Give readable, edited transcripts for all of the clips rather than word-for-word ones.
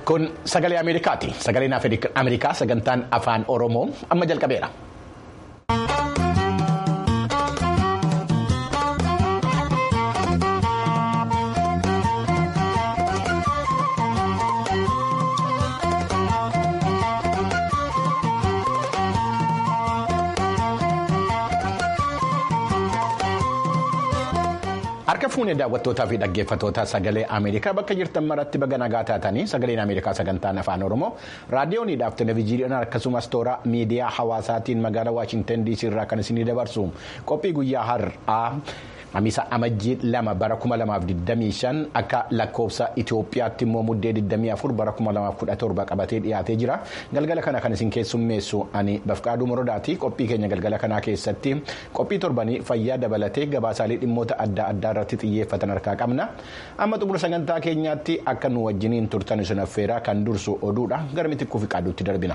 Kun sagalee Ameerikaati. Sagaleen Ameerikaa sagantaan afaan Oromoo amma jalqabeera. Harka fuunee daawwattootaa fi dhaggeeffattoota sagalee Ameerikaa bakka jirtan maratti baga nagaa taatanii sagaleen Ameerikaa sagantaan afaan Oromoo raadiyooniidhaaf televezyiiniidhaan akkasumas toora miidiyaa hawaasaatiin magaalaa Waashintan DC irraa kan isinii dabarsu qophii guyyaa har'aa Hamiisa Amajjii 2 bara 2025 akka lakkoofsa Itoophiyaatti immoo muddee 24 bara 2017 qabatee dhiyaatee jira. Galgala kana kan isin keessummeessu ani Bafqaaduu Morodaati. Qophii keenya galgala kanaa keessatti qophii torbanii fayyaa dabalatee gabaasaalee dhimmoota adda addaa irratti xiyyeeffatan harkaa qabna. Amma xumura sagantaa keenyaatti akka nu wajjiniin turtan isin affeeraa kan dursu oduudha. Gara Mitikkuu fi Qaaduutti darbina.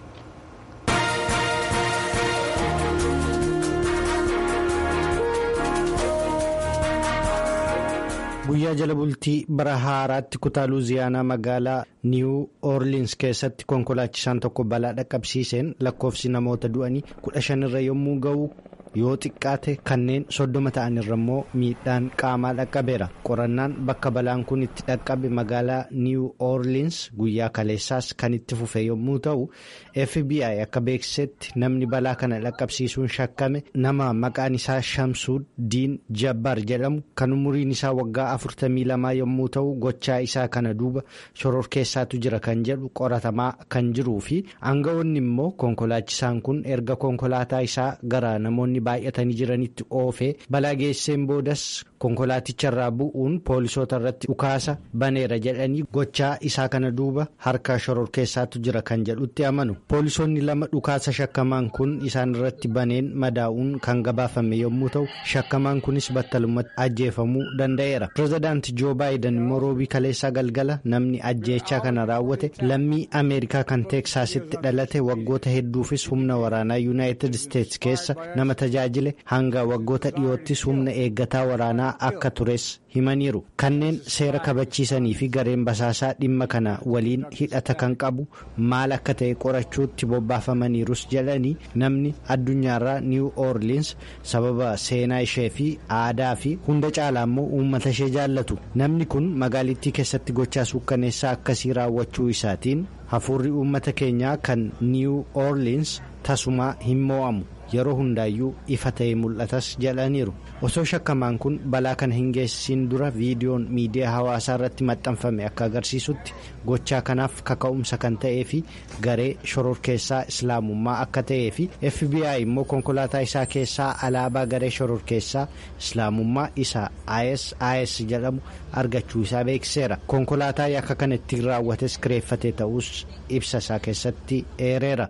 Guyyaa jala bultii bara haaraatti kutaa Luuziyaanaa magaalaa Niiw Oorliins keessatti konkolaachisaan tokko balaa dhaqqabsiiseen lakkoofsi namoota du'anii 15 irra yommuu ga'u yoo xiqqaate kanneen 30 ta'an irra immoo miidhaan qaamaa dhaqqabeera. Qorannaan bakka balaan kun itti dhaqqabe magaalaa Niiw Oorliins guyyaa kaleessaas kan itti fufe yommuu ta'u FBI akka beeksisetti namni balaa kana dhaqqabsiisuun shakkame nama maqaan isaa Shamsuud Diin Jabbaar jedhamu kan umuriin isaa waggaa 42 yommuu ta'u gochaa isaa kana duuba shororkeessaatu jira kan jedhu qoratamaa kan jiruu fi aangawoonni immoo konkolaachisaan kun erga konkolaataa isaa gara namoonni baay'atanii jiranitti oofee balaa geesseen boodas konkolaaticharraa bu'uun poolisoota irratti dhukaasa baneera jedhanii gochaa isaa kana duuba harka shororkeessaatu jira kan jedhutti amanu. Poolisoonni 2 dhukaasa shakkamaan kun isaan irratti baneen madaa'uun kan gabaafame yommuu ta'u shakkamaan kunis battalumatti ajjeefamuu danda'eera. Pireezidaantii Joo Baayiden immoo roobii kaleessaa galgala namni ajjeechaa kana raawwate lammii Ameerikaa kan Teeksaasitti dhalate waggoota hedduufis humna waraanaa Yuunaayitid Isteets keessa nama tajaajile hanga waggoota dhiyoottis humna eeggataa waraanaa akka tures himaniiru. Kanneen seera kabachiisanii fi gareen basaasaa dhimma kana waliin hidhata kan qabu maal akka ta'e qorachuutti bobbaafamaniirus jedhanii namni addunyaarraa Niiw Oorliins sababa seenaa ishee fi aadaa fi hunda caalaa immoo uummata ishee jaallatu. Namni kun magaalittii keessatti gochaa suukkaneessaa akkasii raawwachuu isaatiin hafuurri uummata keenyaa kan Niiw Oorliins tasumaa hin mo'amu. Yeroo hundaayyuu ifa ta'ee mul'atas jedhaniiru. Osoo shakkamaan kun balaa kana hin geessisin dura viidiyoon miidiyaa hawaasaa irratti maxxanfame akka agarsiisutti gochaa kanaaf kaka'umsa kan ta'ee fi garee shororkeessaa islaamummaa akka ta'ee fi FBI immoo konkolaataa isaa keessaa alaabaa garee shororkeessaa islaamummaa isaa ISIS jedhamu argachuu isaa beeksiseera. Konkolaataa yakka kana ittiin raawwates kireeffatee ta'us ibsa isaa keessatti eereera.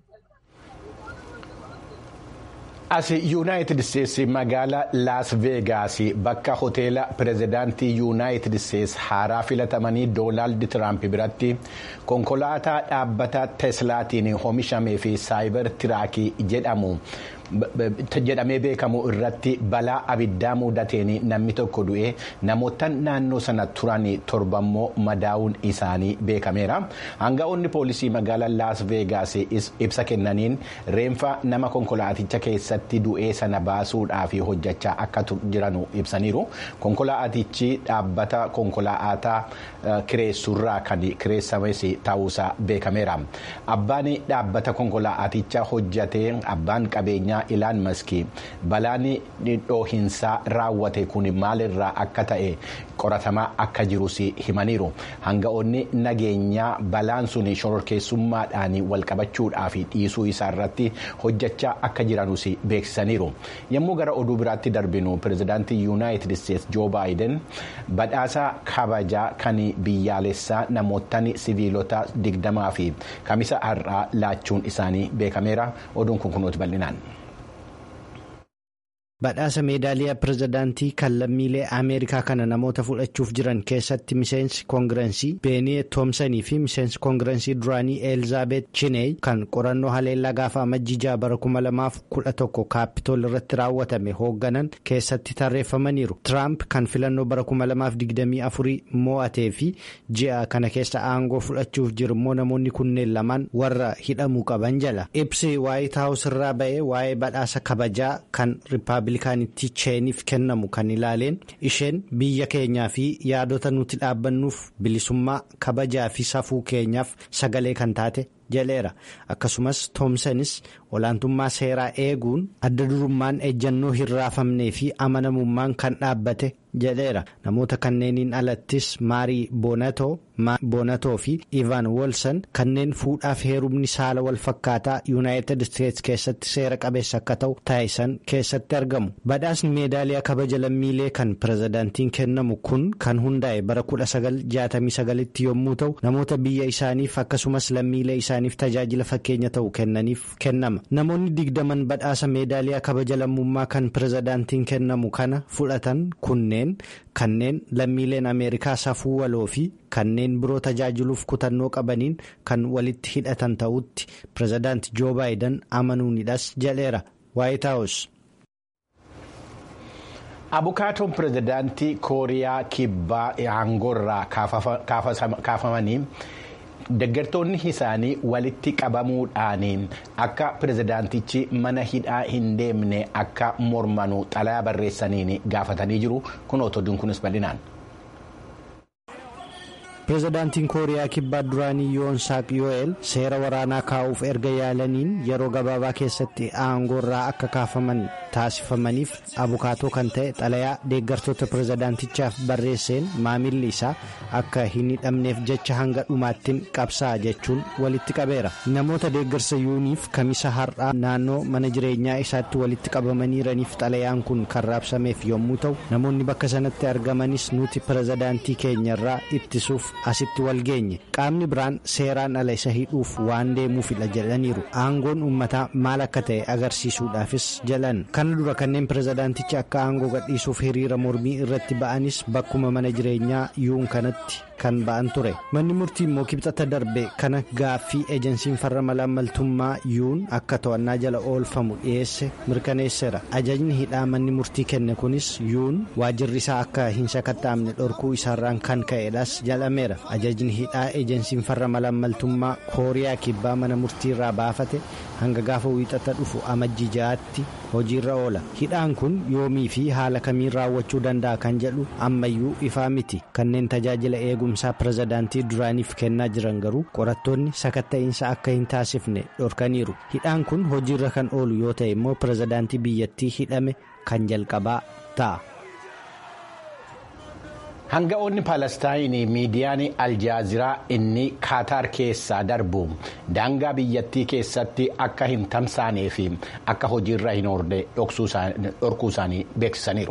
As Yuunaayitid Isteetsi magaalaa Laas Veegaas bakka hoteela pireezidaantii Yuunaayitid Isteetsi haaraa filatamanii Doonaald Tiraamp biratti konkolaataa dhaabbata Teeslaatiin oomishamee fi Saayibar Tiraakii jedhamee beekamu irratti balaa abiddaa mudateen namni tokko du'e namoota naannoo sana turan 7 immoo madaa'uun isaanii beekameera. Aanga'oonni poolisii magaalaa Laas Veegaas ibsa kennaniin reenfa nama konkolaaticha keessatti du'ee sana baasuudhaaf hojjechaa akka jiran ibsaniiru. Konkolaatichi dhaabbata konkolaataa kireessurraa kan kireessames ta'uusaa beekameera. Abbaan dhaabbata konkolaatichaa hojjatee abbaan qabeenyaa Ilaan Maskii balaan dhoohinsaa raawwate kun maalirraa akka ta'e qoratamaa akka jirus himaniiru. Aanga'oonni nageenyaa balaan sun shororkeessummaadhaan walqabachuudhaaf dhiisuu isaa irratti hojjechaa akka jiranus beeksisaniiru. Yommuu gara oduu biraatti darbinu pireezidaantii Yuunaayitid Isteetsi Joo Baayiden badhaasa kabajaa kan biyyaalessaa namoottan siviilota 20 fi kamisa har'aa laachuun isaanii beekameera. Oduun kun kunuuti bal'inaan. Badhaasa meedaaliyaa pirezidaantii kan lammiilee Ameerikaa kana namoota fudhachuuf jiran keessatti miseensi koongirensii Beenee Toomsanii fi miseensi koongirensii duraanii Elizaabeet Chiney kan qorannoo haleellaa gaafa amajjii bara 2011 kaapitool irratti raawwatame hoogganan keessatti tarreeffamaniiru. Tiraamp kan filannoo bara 2024 mo'atee fi ji'a kana keessa aangoo fudhachuuf jiru immoo namoonni kunneen lamaan warra hidhamuu qaban jala. Ibsi Waayit Haawus irraa ba'ee waa'ee badhaasa kabajaa kan Riippaabilikaanitti Cheeniif kennamu kan ilaaleen isheen biyya keenyaa fi yaadota nuti dhaabbannuuf bilisummaa kabajaa fi safuu keenyaaf sagalee kan taate jedheera. Akkasumas Toomsanis olaantummaa seeraa eeguun adda durummaan ejjannoo hin raafamnee fi amanamummaan kan dhaabbate jedheera. Namoota kanneeniin alattis Maarii Boonatoo fi Ivan Wolson kanneen fuudhaaf heerumni saala wal fakkaataa Yuunaayitid Isteetsi keessatti seera qabeessa akka ta'u taasisan keessatti argamu. Badhaasni meedaaliyaa kabaja lammiilee kan pirezidaantiin kennamu kun kan hundaa'e bara 1969tti yommuu ta'u namoota biyya isaaniif akkasumas lammiilee isaaniif tajaajila fakkeenya ta'u kennaniif kennama. Namoonni 20 badhaasa meedaaliyaa kabaja lammummaa kan pirezidaantiin kennamu kana fudhatan kanneen lammiileen Ameerikaa safuu waloo fi kanneen biroo tajaajiluuf kutannoo qabaniin kan walitti hidhatan ta'utti pirezidaanti Joo Baayiden amanuunidhas jedheera Waayit Haawus. Abukaatoon pirezidaantii Kooriyaa Kibbaa aangoorraa kaafamanii deeggartoonni isaanii walitti qabamuudhaan akka pirezidaantichi mana hidhaa hin deemne akka mormanu xalayaa barreessaniin gaafatanii jiru. Kun otoduun kunis bal'inaan. Pirezidaantiin Kooriyaa Kibbaa duraanii Yoon Saak Yoo'eel seera waraanaa kaa'uuf erga yaalaniin yeroo gabaabaa keessatti aangoorraa akka kaafaman taasifamaniif abukaatoo kan ta'e xalayaa deeggartoota pirezidaantichaaf barreesseen maamilli isaa akka hin hidhamneef jecha hanga dhumaattiin qabsaa'a jechuun walitti qabeera. Namoota deeggarsa yuuniif kamisa har'aa naannoo mana jireenyaa isaatti walitti qabamaniiraniif xalayaan kun kan raabsameef yommuu ta'u namoonni bakka sanatti argamanis nuti pirezidaantii keenyarraa ittisuuf asitti wal geenye qaamni biraan seeraan ala isa hidhuuf waan deemuufidha jedhaniiru. Aangoon uummataa maal akka ta'e agarsiisuudhaafis jedhan. Kana dura kanneen pirezidaanticha akka aangoo gadhiisuuf hiriira mormii irratti ba'anis bakkuma mana jireenyaa yuun kanatti kan ba'an ture. Manni murtii immoo kibxata darbe kana gaaffii ejensiin farra malaammaltummaa yuun akka to'annaa jala oolfamu dhiyeesse mirkaneesseera. Ajajni hidhaa manni murtii kenne kunis yuun waajirri isaa akka hin sakatta'amne dhorkuu isaarraan kan ka'edhas jedhameera. Ajajni hidhaa ejensiin farra malaammaltummaa Kooriyaa Kibbaa mana murtii irraa baafate hanga gaafa wiixata dhufu amajjii 6tti hojiirra oola. Hidhaan kun yoomii fi haala kamiin raawwachuu danda'a kan jedhu ammayyuu ifaa miti. Kanneen tajaajila eegumsaa pirezidaantii duraaniif kennaa jiran garuu qorattoonni sakatta'iinsa akka hin taasifne dhorkaniiru. Hidhaan kun hojiirra kan oolu yoo ta'e immoo pirezidaantii biyyattii hidhame kan jalqabaa ta'a. Hanga'oonni Palestaayinii miidiyaan Aljaaziraa inni Kaataar keessaa darbu daangaa biyyattii keessatti akka hin tamsaanee fi akka hojiirra hin oollee dhorkuu isaanii beeksisaniiru.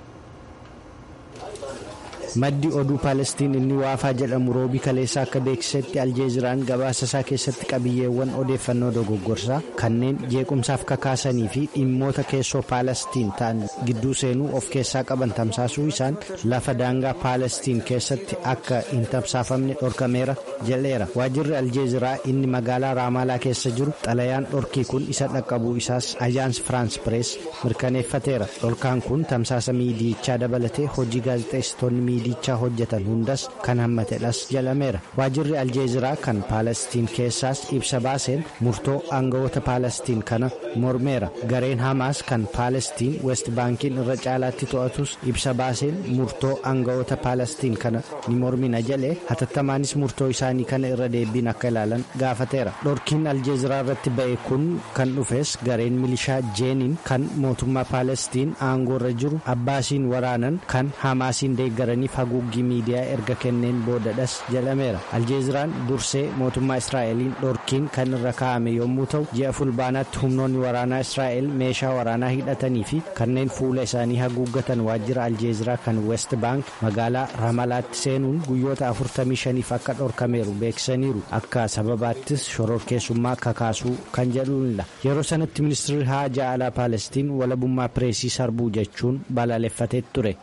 Maddi oduu Palestiin inni Waafaa jedhamu roobii kaleessaa akka beeksisetti Aljeeziraan gabaasa isaa keessatti qabiyyeewwan odeeffannoo dogoggorsaa kanneen jeequmsaaf kakaasanii fi dhimmoota keessoo Palestiin ta'an gidduu seenuu of keessaa qaban tamsaasuu isaan lafa daangaa Palestiin keessatti akka hin tamsaafamne dhorkameera jedheera. Waajirri Aljeeziraa inni magaalaa Raamaalaa keessa jiru xalayaan dhorkii kun isa dhaqqabuu isaas Ajaans Firaans Pirees mirkaneeffateera. Dhorkaan kun tamsaasa miidiyichaa dabalatee hojii gaazexeessitoonni miidiyichaa hojjetan hundas kan hammatedhas jedhameera. Waajirri Aljeeziraa kan Palestiin keessaas ibsa baaseen murtoo aangawoota Palestiin kana mormeera. Gareen Hamaas kan Palestiin West Baankiin irra caalaatti to'atus ibsa baaseen murtoo aangawoota Palestiin kana ni mormina jedhee hatattamaanis murtoo isaanii kana irra deebiin akka ilaalan gaafateera. Dhorkiin Aljeeziraa irratti ba'e kun kan dhufes gareen milishaa Jeeniin kan mootummaa Palestiin aangoorra jiru Abbaasiin waraanan kan Hamaasiin deeggaraniif Israa'eliif haguuggii miidiyaa erga kenneen boodadhas jedhameera. Aljeeziraan dursee mootummaa Israa'eliin dhorkiin kan irra kaa'ame yommuu ta'u ji'a fulbaanaatti humnoonni waraanaa Israa'el meeshaa waraanaa hidhatanii fi kanneen fuula isaanii haguuggatan waajjira Aljeeziraa kan West Bank magaalaa Ramalaatti seenuun guyyoota 45f akka dhorkameeru beeksisaniiru. Akka sababaattis shororkeessummaa kakaasuu kan jedhuunidha. Yeroo sanatti ministeerri haajaa alaa Paalestiin walabummaa pireesii sarbuu jechuun balaaleffatee ture.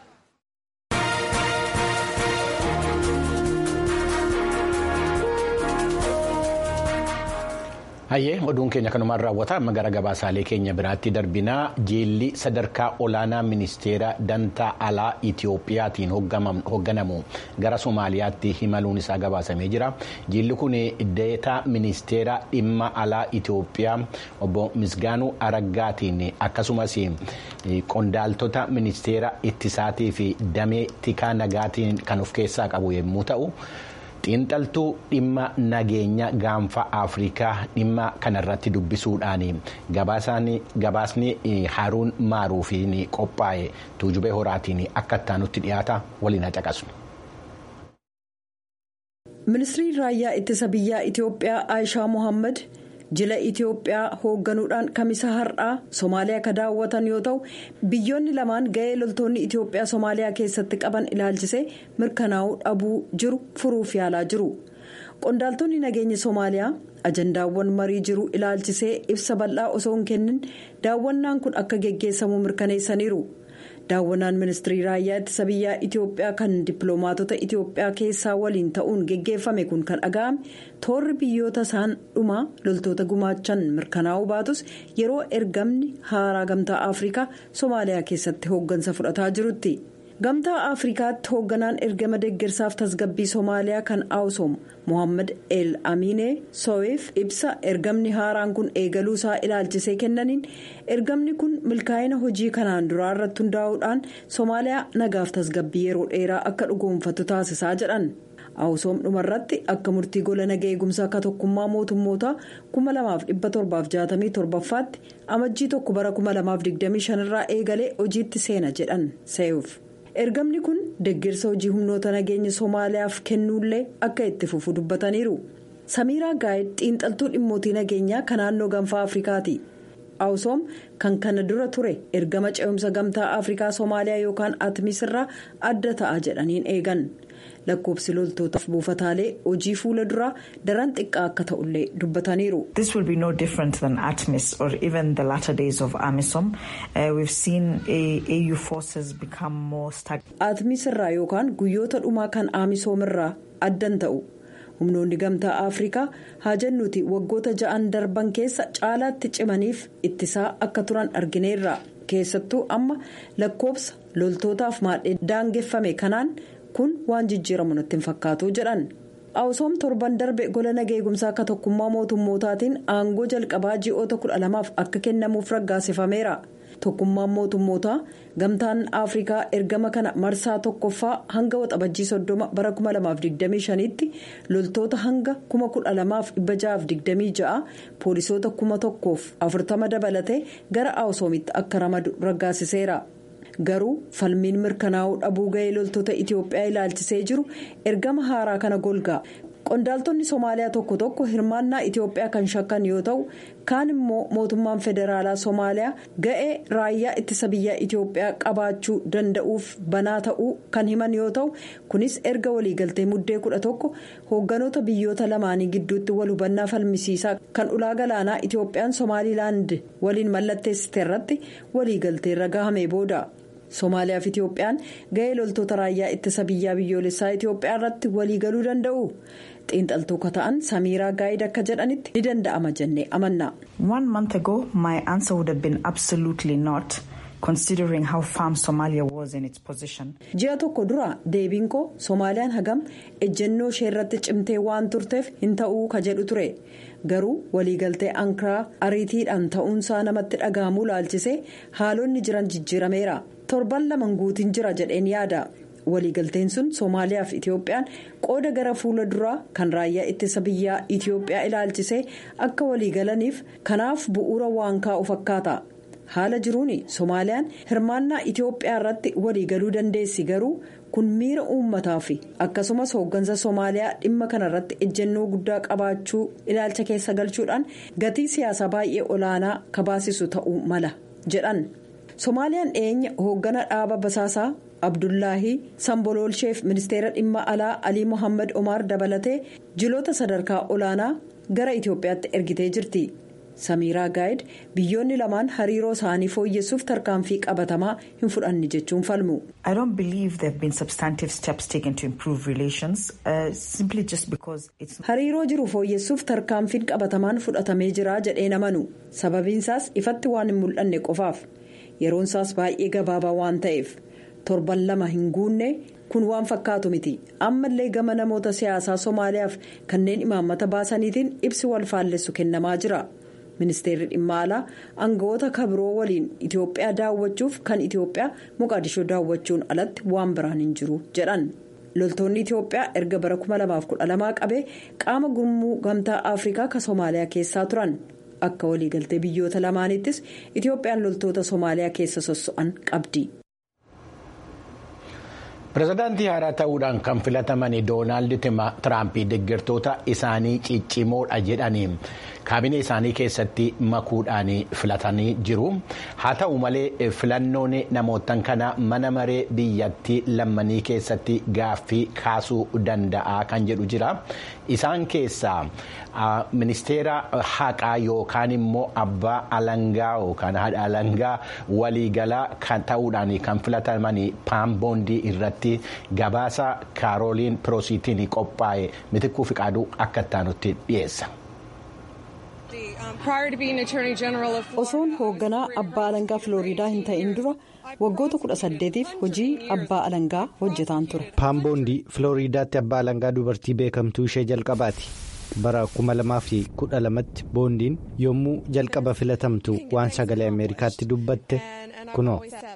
Hayyee oduun keenya kanumaan raawwata amma gara gabaasaalee keenya biraatti darbinaa jilli sadarkaa olaanaa ministeera dantaa alaa Itiyoophiyaatiin hoogganamu gara Somaaliyaatti imaluun isaa gabaasamee jira. Jilli kun deetaa ministeera dhimma alaa Itiyoophiyaa obbo Misgaanuu Araggaatiin akkasumas qondaaltota ministeera ittisaatii fi damee tikaa nagaatiin kan of keessaa qabu yommuu ta'u. Xiinxaltuu dhimma nageenya gaanfa Afrikaa dhimma kanarratti dubbisuudhaan gabaasni Haruun Maaruufiin qophaa'e Tuujubee Horaatiin akka ittaanutti dhiyaata waliin haqaqasu. Ministeerri raayyaa ittisa biyyaa Itiyoophiyaa Aayishaa Mohaammed jila Itiyoophiyaa hoogganuudhaan kamisa har'aa Somaaliyaa akka daawwatan yoo ta'u biyyoonni lamaan ga'ee loltoonni Itiyoophiyaa Somaaliyaa keessatti qaban ilaalchisee mirkanaa'uu dhabuu jiru furuuf yaalaa jiru. Qondaaltonni nageenya Somaaliyaa ajandaawwan marii jiru ilaalchisee ibsa bal'aa osoo hin kennin daawwannaan kun akka geggeessamu mirkaneessaniiru. Daawwannaan ministeerri raayyaa ittisa biyyaa Itiyoophiyaa kan dippiloomaatota Itiyoophiyaa keessaa waliin ta'uun geggeeffame kun kan dhaga'ame toorri biyyoota isaan dhumaa loltoota gumaachan mirkanaa'uu baatus yeroo ergamni haaraa gamtaa Afrikaa Somaaliyaa keessatti hooggansa fudhataa jirutti. Gamtaa Afrikaatti hoogganaan ergama deeggarsaaf tasgabbii Somaaliyaa kan Awusoom Mohaammed El Aminee Soweef ibsa ergamni haaraan kun eegaluu isaa ilaalchisee kennaniin ergamni kun milkaa'ina hojii kanaan duraa irratti hundaa'uudhaan Somaaliyaa nagaaf tasgabbii yeroo dheeraa akka dhugoomfatu taasisaa jedhan. Awusoom dhumarratti akka murtii gola nagaa eegumsaa akka tokkummaa mootummoota 2767ffaatti amajjii 1 bara 2025 irraa eegalee hojiitti seena jedhan Soweef. Ergamni kun deeggarsa hojii humnoota nageenya Somaaliyaaf kennuullee akka itti fufu dubbataniiru. Samiiraa Gaayid xiinxaltuu dhimmootii nageenyaa kan naannoo gaanfa Afrikaati. Awusoom kan kana dura ture ergama ce'umsa gamtaa Afrikaa Somaaliyaa yookaan ATMIS irraa adda ta'a jedhaniin eegan. Lakkoofsi loltootaaf buufataalee hojii fuula duraa daran xiqqaa akka ta'ullee dubbataniiru. This will be no different than ATMIS or even the latter days of AMISOM. We've seen AU forces become more stagnant. ATMIS irraa yookaan guyyoota dhumaa kan AMISOM irraa addan ta'u. Humnoonni gamtaa Afrikaa haa jennuuti waggoota 6 darban keessa caalaatti cimaniif ittisaa akka turan argineerra. Keessattuu amma lakkoofsa loltootaaf maadhee daangeffame kanaan. Kun waan jijjiiramu natti hin fakkaatu jedhan. Awusoom torban darbe gola nagaa eegumsaa akka tokkummaa mootummootaatiin aangoo jalqabaa ji'oota 12f akka kennamuuf raggaasifameera. Tokkummaan mootummootaa gamtaan Afrikaa ergama kana marsaa tokkoffaa hanga waxabajjii 30 bara 2025tti loltoota hanga 12,626 poolisoota 1,040 dabalatee gara Awusoomitti akka ramadu raggaasiseera. Garuu falmiin mirkanaa'uu dhabuu ga'ee loltoota Itiyoophiyaa ilaalchisee jiru ergama haaraa kana golgaa. Qondaaltonni Somaaliyaa tokko tokko hirmaannaa Itiyoophiyaa kan shakkan yoo ta'u kaan immoo mootummaan federaalaa Somaaliyaa ga'ee raayyaa ittisa biyyaa Itiyoophiyaa qabaachuu danda'uuf banaa ta'uu kan himan yoo ta'u kunis erga waliigaltee muddee 11 hoogganoota biyyoota lamaanii gidduutti wal hubannaa falmisiisaa kan ulaa galaanaa Itiyoophiyaan Somaalilaand waliin mallatteessite irratti waliigaltee irra gahamee booda. Somaaliyaa fi Itiyoophiyaan ga'ee loltoota raayyaa ittisa biyyaa biyyoolessaa Itiyoophiyaa irratti waliigaluu danda'u. Xiinxaltuu akka ta'an Samiiraa Gaayid akka jedhanitti ni danda'ama jennee amanna. 1 month ago my answer would have been absolutely not, considering how firm Somalia was in its position. Ji'a tokko dura deebiin koo Somaaliyaan hagam ejjennoo ishee irratti cimtee waan turteef hin ta'uu ka jedhu ture. Garuu waliigaltee Ankaraa ariitiidhaan ta'uunsaa namatti dhaga'amuu laalchisee haalonni jiran jijjiirameera. Torban 2 guutiin jira jedheen yaada. Waliigalteen sun Somaaliyaa fi Itiyoophiyaan qooda gara fuula duraa kan raayyaa ittisa biyyaa Itiyoophiyaa ilaalchisee akka waliigalaniif kanaaf bu'uura waan kaa'u fakkaata. Haala jiruun Somaaliyaan hirmaannaa Itiyoophiyaa irratti waliigaluu dandeessi garuu kun miira uummataa fi akkasumas hooggansa Somaaliyaa dhimma kanarratti ejjennoo guddaa qabaachuu ilaalcha keessa galchuudhaan gatii siyaasaa baay'ee olaanaa kabaasisu ta'uu mala jedhan. Somaaliyaan dhiyeenya hooggana dhaaba basaasaa Abdullaahi Samboloolsheef ministeera dhimma alaa Alii Mohaammed Omar dabalatee jiloota sadarkaa olaanaa gara Itoophiyaatti ergitee jirti. Samiraa Gaayid biyyoonni lamaan hariiroo isaanii fooyyessuuf tarkaanfii qabatamaa hin fudhanne jechuun falmu. I don't believe there have been substantive steps taken to improve relations simply just because it's. Hariiroo jiru fooyyessuuf tarkaanfiin qabatamaan fudhatamee jira jedhee namanu. Sababiinsaas ifatti waan hin mul'anne qofaaf yeroonsaas baay'ee gabaabaa waan ta'eef torban lama hin guunne kun waan fakkaatu miti. Ammallee gama namoota siyaasaa Somaaliyaaf kanneen imaammata baasaniitiin ibsi wal faallessu kennamaa jira. Ministeerri dhimma alaa aangawoota kabiroo waliin Itoophiyaa daawwachuuf kan Itoophiyaa Moqaadishoo daawwachuun alatti waan biraan hin jiru jedhan. Loltoonni Itoophiyaa erga bara 2012 qabee qaama gurmuu gamtaa Afrikaa ka Somaaliyaa keessaa turan. Akka waliigaltee biyyoota lamaanittis Itoophiyaan loltoota Somaaliyaa keessa sosso'an qabdi. Pireezidaantii haaraa ta'uudhaan kan filataman Doonaald Tiraamp deeggartoota isaanii ciccimoodha jedhanii kaabinee isaanii keessatti makuudhaan filatanii jiru. Haa ta'u malee filannoon namootan kana mana maree biyyattii lammanii keessatti gaaffii kaasuu danda'a kan jedhu jira. Isaan keessaa ministeera haqaa yookaan immoo abbaa alangaa yookaan haadha alangaa waliigalaa kan ta'uudhaan kan filataman Paam Boondii irratti gabaasa Kaarooliin Piroositiin qophaa'e Mitikkuu Fiqaaduu akka ittaanutti dhiyeessa. Osoon hoogganaa abbaa alangaa Filooriidaa hin ta'in dura waggoota 18f hojii abbaa alangaa hojjetaan ture. Paam Boondii Filooriidaatti abbaa alangaa dubartii beekamtuu ishee jalqabaati. Bara 2012tti Boondiin yommuu jalqaba filatamtu waan sagalee Ameerikaatti dubbatte kunoo.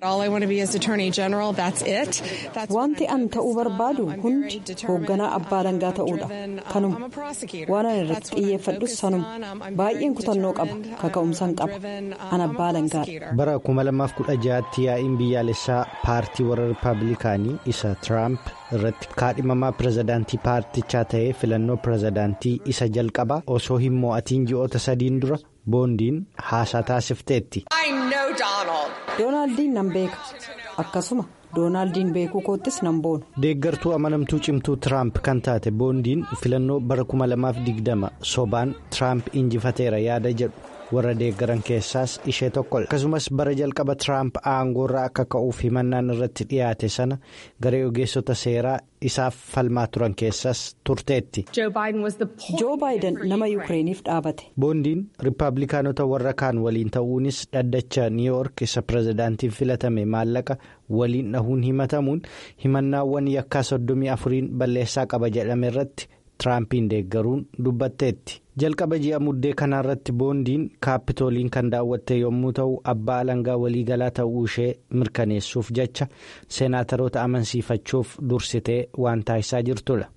Wanti an ta'uu barbaadu hundi hoogganaa abbaa alangaa ta'uudha. Kanuma waan an irratti xiyyeeffadhus sanuma baay'een kutannoo qaba kaka'umsaan qaba an abbaa alangaadha. Bara 2016tti yaa'iin biyyaalessaa paartii warra Rippaabilikaanii isa Tiraamp irratti kaadhimamaa pireezidaantii paartichaa ta'ee filannoo pireezidaantii isa jalqabaa osoo hin mo'atiin ji'oota 3 dura Boondiin haasaa taasifteetti. Doonaaldin nan beeka akkasuma Doonaaldin beekuu koottis nan boona. Deeggartuu amanamtuu cimtuu Tiraamp kan taate Boondiin filannoo bara 2020 sobaan Tiraamp injifateera yaada jedhu warra deeggaran keessaas ishee tokkodha. Akkasumas bara jalqaba Tiraamp aangoorraa akka ka'uuf himannaan irratti dhiyaate sana garee ogeessota seeraa isaaf falmaa turan keessaas turteetti. Joo Baayiden nama Yukireeniif dhaabate. Boondiin Rippaabilikaanota warra kaan waliin ta'uunis dhaddacha Niiwuyoork isa pireezidaantiin filatame maallaqa waliin dhahuun himatamuun himannaawwan yakkaa 34 balleessaa qaba jedhame irratti Tiraampiin deeggaruun dubbatteetti. Jalqaba ji'a muddee kanaarratti Boondiin kaapitooliin kan daawwatte yommuu ta'u abbaa alangaa waliigalaa ta'uu ishee mirkaneessuuf jecha seenaataroota amansiifachuuf dursitee waan taasisaa jirtudha.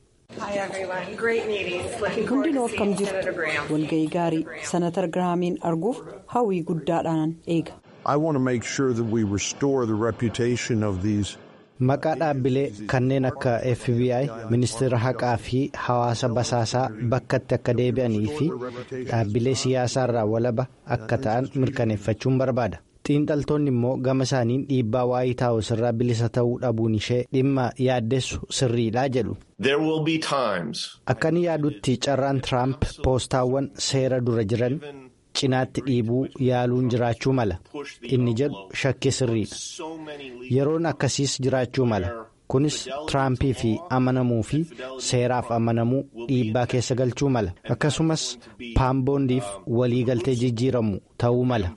Hundinuu akkam jirtu walga'ii gaarii Senatar Girahaamiin arguuf hawwii guddaadhaan eega. Maqaa dhaabbilee kanneen akka FBI, ministeera haqaa fi hawaasa basaasaa bakkatti akka deebi'anii fi dhaabbilee siyaasaarraa walaba akka ta'an mirkaneeffachuun barbaada. Xiinxaltoonni immoo gama isaaniin dhiibbaa Waayit Haawus irraa bilisa ta'uu dhabuun ishee dhimma yaaddessu sirriidhaa jedhu. Akka inni yaadutti carraan Tiraamp poostaawwan seera dura jiran cinaatti dhiibuu yaaluun jiraachuu mala. Inni jedhu shakkii sirriidha. Yeroon akkasiis jiraachuu mala. Kunis Tiraampii fi amanamuu fi seeraaf amanamuu dhiibbaa keessa galchuu mala. Akkasumas Paam Boondiif waliigaltee jijjiiramu ta'uu mala.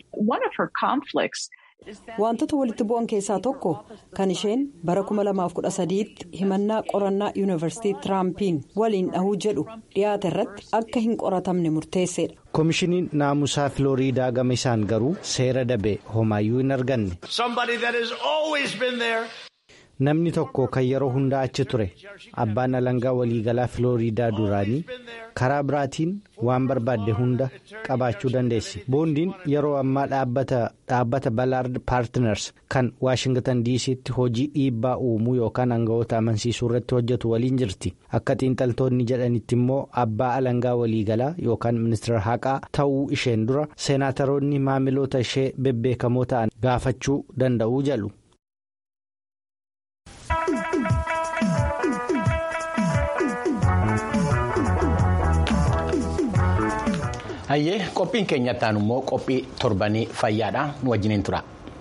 Wantoota walitti bu'an keessaa tokko kan isheen bara 2013tti himannaa qorannaa yuunivarsiitii Tiraampiin waliin dhahuu jedhu dhiyaate irratti akka hin qoratamne murteessedha. Koomishiniin naamusaa Filooriidaa gama isaan garuu seera dabee homaayyuu hin arganne. namni tokko kan yeroo hundaa achi ture abbaan alangaa waliigalaa Filooriidaa duraanii karaa biraatiin waan barbaadde hunda qabaachuu dandeessi. Boondiin yeroo ammaa dhaabbata Ballard Partners kan Waashingtan DC'tti hojii dhiibbaa uumuu yookaan aangawoota amansiisuu irratti hojjetu waliin jirti. Akka xiinxaltoonni jedhanitti immoo abbaa alangaa waliigalaa yookaan ministeera haqaa ta'uu isheen dura seenaataroonni maamiloota ishee bebbeekamoo ta'an gaafachuu danda'uu jedhu. Hayyee qophiin keenyattaan immoo qophii torbanii fayyaadha nu wajjiniin tura.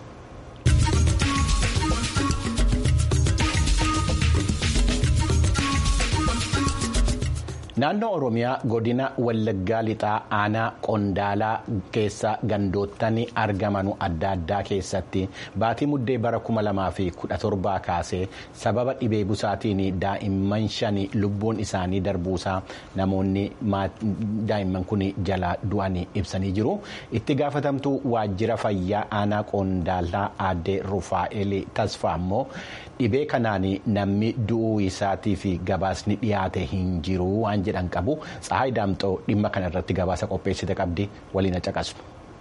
Naannoo Oromiyaa godina Wallaggaa lixaa aanaa Qondaalaa keessa gandoottan argaman adda addaa keessatti baatii muddee bara 2017 kaasee sababa dhibee busaatiin daa'imman 5 lubbuun isaanii darbuusaa namoonni daa'imman kun jala du'anii ibsanii jiru. Itti gaafatamtuu waajjira fayyaa aanaa Qondaalaa aadde Rufaa'el Tasfaa immoo dhibee kanaan namni du'uu isaatii fi gabaasni dhiyaate hin jiru waan jedhan qabu. Tsahaay Daamxoo dhimma kana irratti gabaasa qopheessite qabdi waliin caqasnu.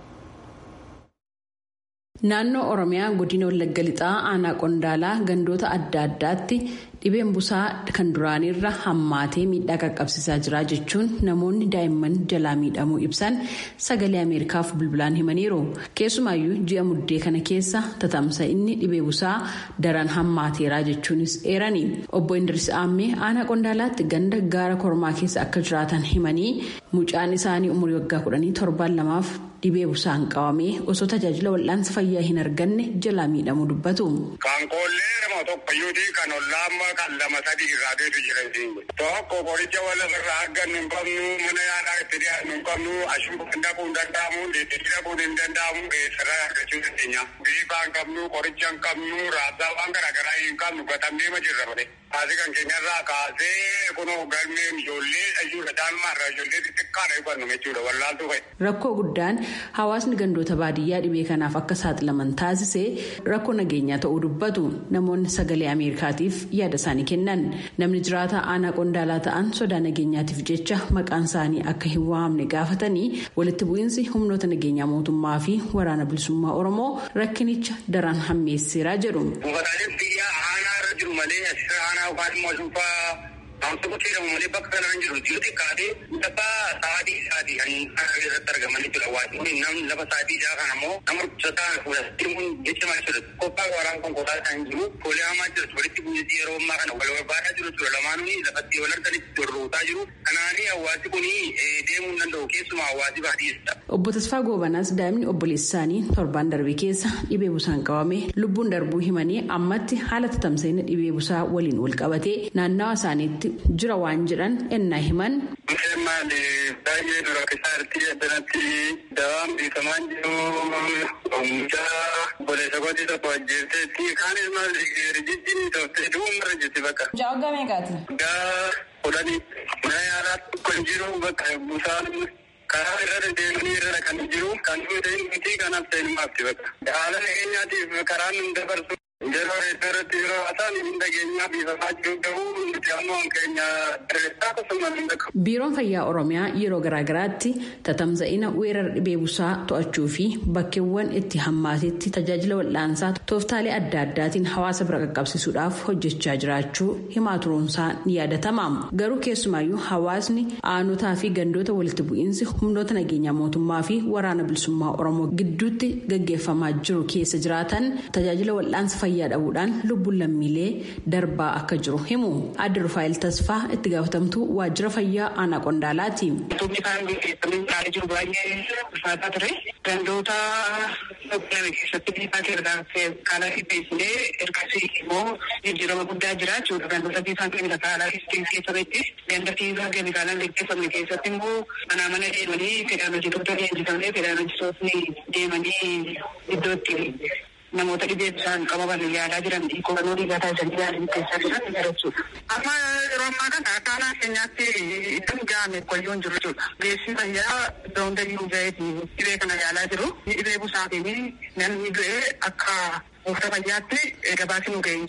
Naannoo Oromiyaa godina Wallagga lixaa aanaa Qondaalaa gandoota adda addaatti dhibeen busaa kan duraanirra hammaatee miidhaa qaqqabsiisaa jira jechuun namoonni daa'imman jalaa miidhamuu ibsan sagalee Ameerikaaf bilbilaan himaniiru. Keessumaayyuu ji'a muddee kana keessa tatamsa'inni dhibee busaa daran hammaateera jechuunis eerani. Obbo Indiris Aammee aanaa Qondaalaatti ganda gaara kormaa keessa akka jiraatan himanii mucaan isaanii umurii waggaa 17 dhibee busaan qabamee osoo tajaajila wal'aansa fayyaa hin arganne jalaa miidhamuu dubbatu. Kan koollee nama tokkoyyuutii kan ollaammaa kan 2-3 irraa deetu jiran. Tokko qoricha walirraa argannu hin qabnu mana yaalaa itti dhiyaannu hin qabnu ashuun dhaquu hin danda'amu deebii dhaquun hin danda'amu eessarraa argachuu dandeenya. Biifaa hin qabnu qoricha hin qabnu raabsaa waan garaagaraa hin qabnu gatamnee ma jirra malee. Haati kan keenyarraa kaasee kunoo galmeen ijoollee dhayyuudha daalmaarraa ijoollee xixiqqaadha yuubannu jechuudha wallaaltuu fa'i. Rakkoo guddaan hawaasni gandoota baadiyyaa dhibee kanaaf akka saaxilaman taasisee rakkoo nageenyaa ta'uu dubbatu namoonni sagalee Ameerikaatiif yaada isaanii kennan. Namni jiraataa aanaa Qondaalaa ta'an sodaa nageenyaatiif jecha maqaan isaanii akka hin waamne gaafatanii walitti bu'iinsi humnoota nageenyaa mootummaa fi waraana bilisummaa Oromoo rakkinicha daran hammeesseeraa jedhu. Jiru malee asirra aanaa waan immoo dhuunfaa wantoota jedhamu malee bakka kanaan jiru jiru xiqqaatee lafa sa'aatii kan irratti argamanii jira waajjirri namni lafa sa'aatii kan ammoo nama rukusataan fuudhanii jechamaa jiru koppaa waraan konkolaataa kan jiru toolee hamaa jiru walitti bu'iinsi yeroo ammaa kana wal barbaadaa jiru lamaanuu lafatti wal arganitti dorrootaa jiru kanaanii hawaasi kun deemuu hin danda'u keessumaa hawaasi baadiyyaadha. Obbo Tasfaa Goobanaas daa'imni obboleessi isaanii torbaan darbe keessa dhibee busaan qabame lubbuun darbuu himanii ammatti haala tatamsa'ina dhibee busaa waliin wal qabatee naannawa isaaniitti jira waan jedhan ennaa himan. Baay'ee dura keessatti addanatti dawaan beekamaan jiru mucaa obboleessa kootii tokko ajjeefteetti kaanis maal rijijjiin toftee du'uumarra jirti bakka. Mucaa waggaa meeqaati? Waggaa 10 mana yaalaa tokko hin jiru bakka busaan karaa irra deemanii irra kan jiru kan ta'in miti kanaaf ta'in maafti bakka. Haala nageenyaatiif karaan hin dabarsu. Yeroo irratti yeroo haasaan hin dhageenyaa biifamaa jiru ta'uu nuti ammoo keenya diriirsaa akkasumas hin beekamu. Biiroon Fayyaa Oromiyaa yeroo garaagaraatti tatamsa'ina weerara dhibee busaa to'achuu fi bakkeewwan itti hammaatetti tajaajila wal'aansaa tooftaalee adda addaatiin hawaasa bira qaqqabsiisuudhaaf hojjechaa jiraachuu himaa turuunsaa ni yaadatama. Garuu keessumaayyuu hawaasni aanotaa fi gandoota walitti bu'iinsi humnoota nageenyaa mootummaa fi waraana bilisummaa Oromoo gidduutti gaggeeffamaa jiru keessa jiraatan tajaajila wal'aansa fayyaa dhabuudhaan lubbuun lammiilee darbaa akka jiru himu. Aadde Rufaa'el Tasfaa itti gaafatamtuu waajjira fayyaa aanaa Qondaalaati. Wantoonni isaan gaggeeffamanii jiru baay'ee ulfaataa ture. Gandoota keessatti dhiibbaa kaala qopheessinee ergasii immoo jijjiirama guddaa jira jechuudha. Gandoota keessaa kaalaan keessatti ganda keessaa kaalaan gaggeeffamne keessatti immoo mana deemanii fedhaanojitoota leenjifamee fedhaanojitootni deemanii iddootti namoota dhibee busaan qabaman yaalaa jiran qorannoo dhiigaa taasisanii yaalii keessaa jiran jechuudha. Amma yeroo ammaa kana akka aanaa keenyaatti itti ga'ame qoyyoon jiru jechuudha. Beeksisi fayyaa iddoo hundayyuu ga'eeti dhibee kana yaalaa jiru. Dhibee busaatiin namni du'ee akka buufata fayyaatti gabaasni nu ga'ee hin jiru.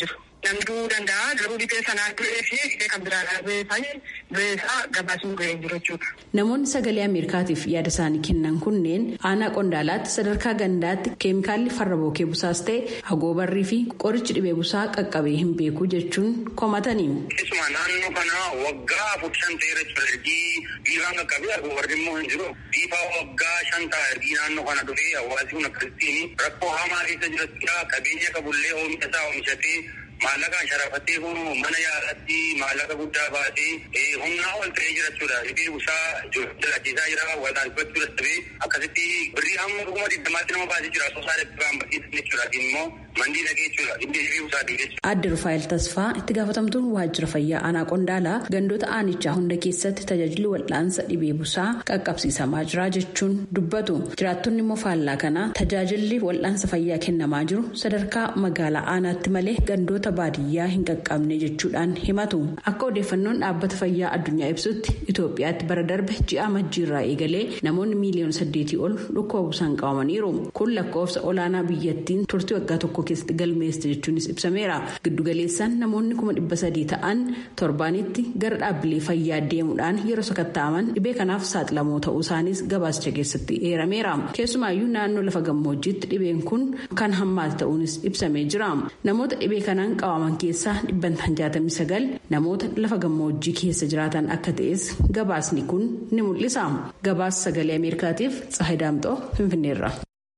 namduu danda'a garuu dhibee sanaa turee fi dhibee kan biraa darbee isaa gabaasuu ga'ee jiru jechuudha. Namoonni sagalee Ameerikaatiif yaada isaanii kennan kunneen aanaa Qondaalaatti sadarkaa gandaatti keemikaalli farra bookee busaas ta'e agoobarrii fi qorichi dhibee busaa qaqqabee hin beeku jechuun komatanii. Keessumaa naannoo kana waggaa 5 ta'eera jechuudha. Biifaan qaqqabee agoobarri immoo hin jiru. Biifaa waggaa 5 ta'a ergi naannoo kana dhufee hawaasni kun akkasitti rakkoo hamaa keessa jiraachudha. Qabeenya qabullee oomisha isaa oomishatee maallaqaan sharafatee mana yaalaatti maallaqa guddaa baatee humnaa ol ta'ee jiraachudha. Dhibee busaa jalaachisaa jira wal'aansifachuu dadhabee akkasitti birrii hamma 20,000 nama baasee jira. Sosaa dhabbaan barsiisan jechuudha. Immoo mandii dhagee jechuudha. Dhibee busaa jechuudha. Aadde Rufaayil Tasfaa itti gaafatamtuun waajjira fayyaa aanaa Qondaalaa gandoota aanichaa hunda keessatti tajaajilli wal'aansa dhibee busaa qaqqabsiisamaa jira jechuun dubbatu. Jiraattonni immoo faallaa kana tajaajilli wal'aansa fayyaa kennamaa jiru sadarkaa magaalaa aanaatti malee gandoota baadiyyaa hin qaqqabne jechuudhaan himatu. Akka odeeffannoon dhaabbata fayyaa addunyaa ibsutti Itoophiyaatti bara darbe ji'a majjiirraa eegalee namoonni miiliyoona 8 ol dhukkuba busaan qabamaniiru. Kun lakkoofsa olaanaa biyyattiin turtii waggaa tokko keessatti galmeesse jechuunis ibsameera. Giddugaleessaan namoonni 300,000 ta'an torbaanitti gara dhaabbilee fayyaa deemuudhaan yeroo sakatta'aman dhibee kanaaf saaxilamoo ta'uu isaanis gabaasicha keessatti eerameera. Keessumaayyuu naannoo lafa gammoojjiitti dhibeen kun kan hammaate ta'uunis ibsamee jira. Namoota dhibee kanaan qabaman keessaa 69 namoota lafa gammoojjii keessa jiraatan akka ta'es gabaasni kun ni mul'isa. Gabaasa sagalee Ameerikaatiif Tsahayi Daamxoo Finfinneerra.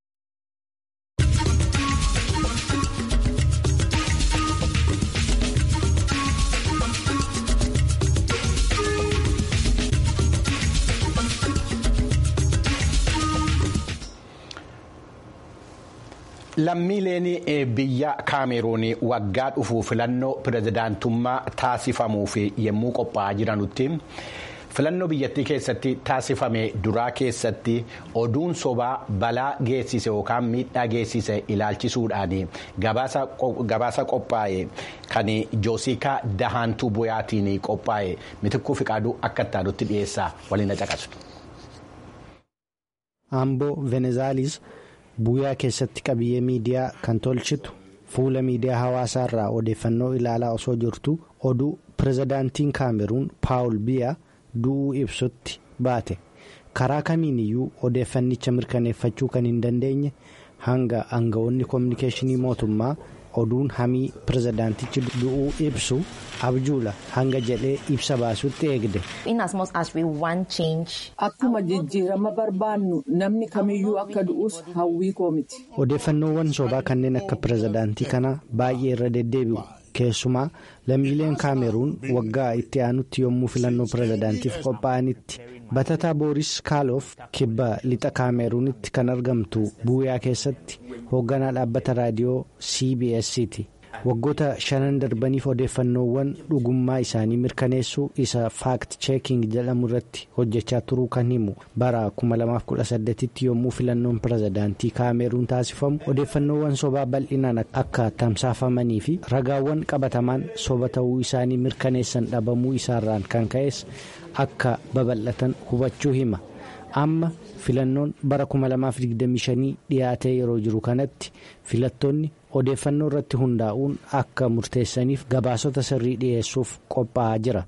Lammiileen biyya Kaameruun waggaa dhufu filannoo pirezidaantummaa taasifamuuf yommuu qophaa'aa jiranutti filannoo biyyattii keessatti taasifame duraa keessatti oduun sobaa balaa geessise yookaan miidhaa geessise ilaalchisuudhaan gabaasa qophaa'e kan Joosikaa Dahantuu Boyaatiin qophaa'e Mitikkuu Fiqaaduu akka itti dhiyeessaa waliin caqasu. Amboo Venezaaliis Buyaa keessatti qabiyyee miidiyaa kan tolchitu fuula miidiyaa hawaasaa irraa odeeffannoo ilaalaa osoo jirtu oduu pirezidaantiin Kaameruun Paawul Biyaa du'uu ibsutti baate. Karaa kamiin iyyuu odeeffannicha mirkaneeffachuu kan hin dandeenye hanga aangawoonni koominikeeshinii mootummaa oduun hamii pirezidaantichi du'uu ibsu abjuula hanga jedhee ibsa baasutti eegde. Akkuma jijjiirama barbaannu namni kamiyyuu akka du'us hawwii koo miti. Odeeffannoowwan sobaa kanneen akka pirezidaantii kanaa baay'ee irra deddeebi'u. Keessumaa lammiileen Kaameruun waggaa itti aanutti yommuu filannoo pirezidaantiif qophaa'anitti batataa Booris Kaaloof kibba lixa Kaameruunitti kan argamtu Buyaa keessatti hoogganaa dhaabbata raadiyoo CBS'ti. Waggoota 5 darbaniif odeeffannoowwan dhugummaa isaanii mirkaneessuu isa faakt cheeking jedhamu irratti hojjechaa turuu kan himu bara 2018tti yommuu filannoon pirezidaantii Kaameruun taasifamu odeeffannoowwan sobaa bal'inaan akka tamsaafamanii fi ragaawwan qabatamaan soba ta'uu isaanii mirkaneessan dhabamuu isaarraan kan ka'es akka babal'atan hubachuu hima. Amma filannoon bara 2025 dhiyaatee yeroo jiru kanatti filattoonni odeeffannoo irratti hundaa'uun akka murteessaniif gabaasota sirrii dhiyeessuuf qophaa'aa jira.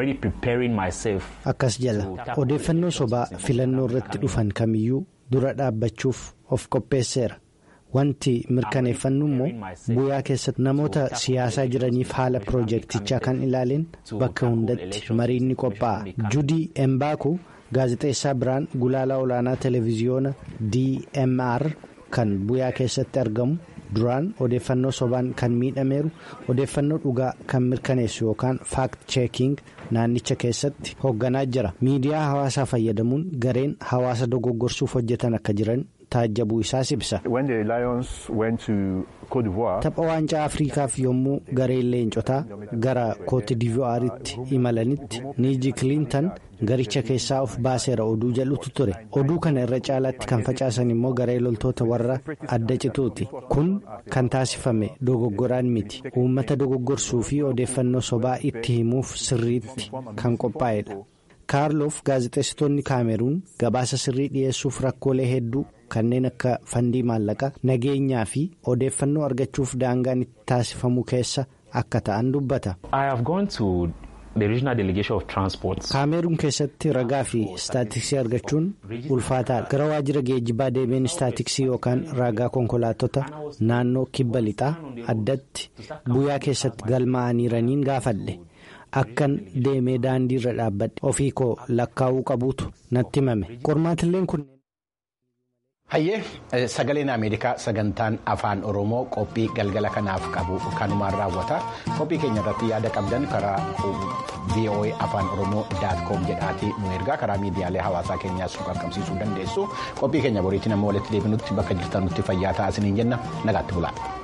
Akkas jala odeeffannoo sobaa filannoo irratti dhufan kamiyyuu dura dhaabbachuuf of qopheesseera. Wanti mirkaneeffannu immoo Buyaa keessatti namoota siyaasaa jiraniif haala piroojeektichaa kan ilaaleen bakka hundatti mariin ni qophaa'a. Judii Embaaku gaazexeessaa biraan gulaalaa olaanaa televiziyoona DMR kan Buyaa keessatti argamu duraan odeeffannoo sobaan kan miidhameeru odeeffannoo dhugaa kan mirkaneessu yookaan faakt cheeking naannicha keessatti hoogganaa jira. Miidiyaa hawaasaa fayyadamuun gareen hawaasa dogoggorsuuf hojjetan akka jiran taajjabuu isaas ibsa. Tapha waancaa Afriikaaf yommuu gareen leencotaa gara Kooti Divuwaaritti imalanitti Niiji Kiliintan garicha keessaa of baaseera oduu jedhutu ture. Oduu kana irra caalaatti kan facaasan immoo garee loltoota warra adda cituuti. Kun kan taasifame dogoggoraan miti. Uummata dogoggorsuu fi odeeffannoo sobaa itti himuuf sirriitti kan qophaa'edha. Kaarloof gaazexeessitoonni Kaameruun gabaasa sirrii dhiyeessuuf rakkoolee hedduu kanneen akka fandii maallaqaa nageenyaa fi odeeffannoo argachuuf daangaan itti taasifamu keessa akka ta'an dubbata. Kaameruun keessatti ragaa fi istaatiksii argachuun ulfaataadha. Gara waajjira geejjibaa deemeen istaatiksii yookaan ragaa konkolaattota naannoo kibba lixaa addatti guyyaa keessatti galmaa'aniiraniin gaafadhe. Akkan deemee daandii irra dhaabbadhe ofii koo lakkaa'uu qabuutu natti himame. Qormaatileen kun. Hayyee sagaleen Ameerikaa sagantaan afaan Oromoo qophii galgala kanaaf qabu kanumaan raawwata. Qophii keenya irratti yaada qabdan karaa VOA afaan Oromoo.com jedhaatii nu ergaa karaa miidiyaalee hawaasaa keenyaas nu qaqqabsiisuu dandeessu. Qophii keenya boriitiin amma walitti deebinutti bakka jirtan nutti fayyaa ta'aa isiniin jenna nagaatti bulaa.